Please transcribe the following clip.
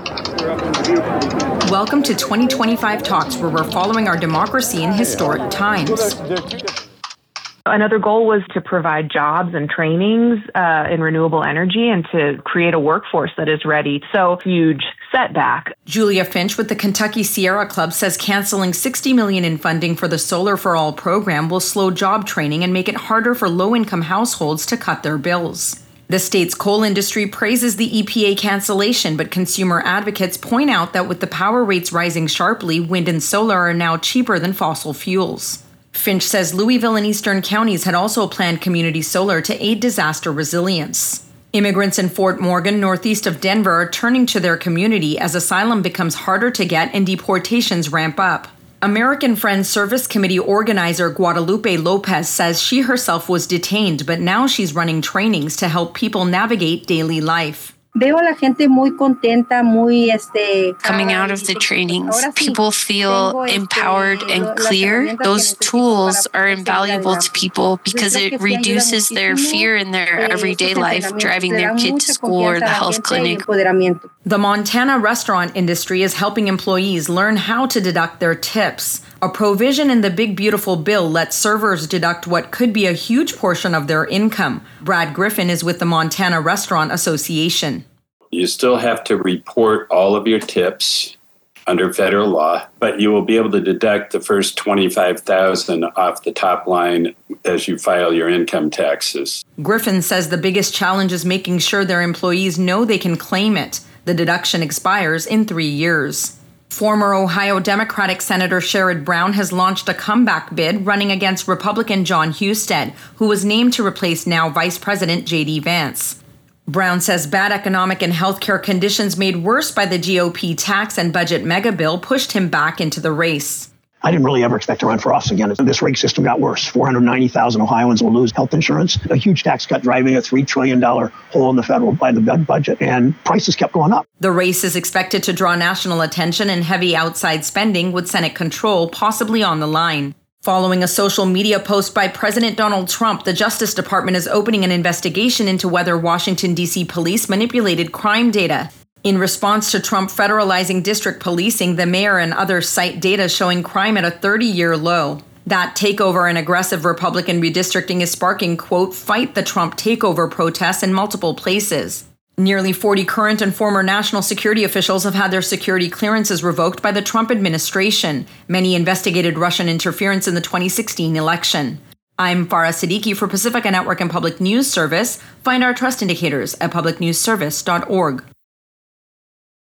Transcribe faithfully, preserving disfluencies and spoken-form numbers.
Welcome to twenty twenty-five Talks, where we're following our democracy in historic times. Another goal was to provide jobs and trainings uh, in renewable energy and to create a workforce that is ready. So, huge setback. Julia Finch with the Kentucky Sierra Club says canceling sixty million dollars in funding for the Solar for All program will slow job training and make it harder for low-income households to cut their bills. The state's coal industry praises the E P A cancellation, but consumer advocates point out that with the power rates rising sharply, wind and solar are now cheaper than fossil fuels. Finch says Louisville and eastern counties had also planned community solar to aid disaster resilience. Immigrants in Fort Morgan, northeast of Denver, are turning to their community as asylum becomes harder to get and deportations ramp up. American Friends Service Committee organizer Guadalupe Lopez says she herself was detained, but now she's running trainings to help people navigate daily life. Veo a la gente muy contenta, muy este. Coming out of the trainings, people feel empowered and clear. Those tools are invaluable to people because it reduces their fear in their everyday life, driving their kid to school or the health clinic. The Montana restaurant industry is helping employees learn how to deduct their tips. A provision in the Big Beautiful Bill lets servers deduct what could be a huge portion of their income. Brad Griffin is with the Montana Restaurant Association. You still have to report all of your tips under federal law, but you will be able to deduct the first twenty-five thousand dollars off the top line as you file your income taxes. Griffin says the biggest challenge is making sure their employees know they can claim it. The deduction expires in three years. Former Ohio Democratic Senator Sherrod Brown has launched a comeback bid running against Republican Jon Husted, who was named to replace now Vice President J D Vance. Brown says bad economic and healthcare conditions made worse by the G O P tax and budget mega bill pushed him back into the race. I didn't really ever expect to run for office again. This rig system got worse. four hundred ninety thousand Ohioans will lose health insurance. A huge tax cut driving a three trillion dollars hole in the federal by the budget, and prices kept going up. The race is expected to draw national attention and heavy outside spending with Senate control possibly on the line. Following a social media post by President Donald Trump, the Justice Department is opening an investigation into whether Washington, D C police manipulated crime data. In response to Trump federalizing district policing, the mayor and others cite data showing crime at a thirty-year low. That takeover and aggressive Republican redistricting is sparking, quote, fight the Trump takeover protests in multiple places. Nearly forty current and former national security officials have had their security clearances revoked by the Trump administration. Many investigated Russian interference in the twenty sixteen election. I'm Farah Siddiqui for Pacifica Network and Public News Service. Find our trust indicators at public news service dot org.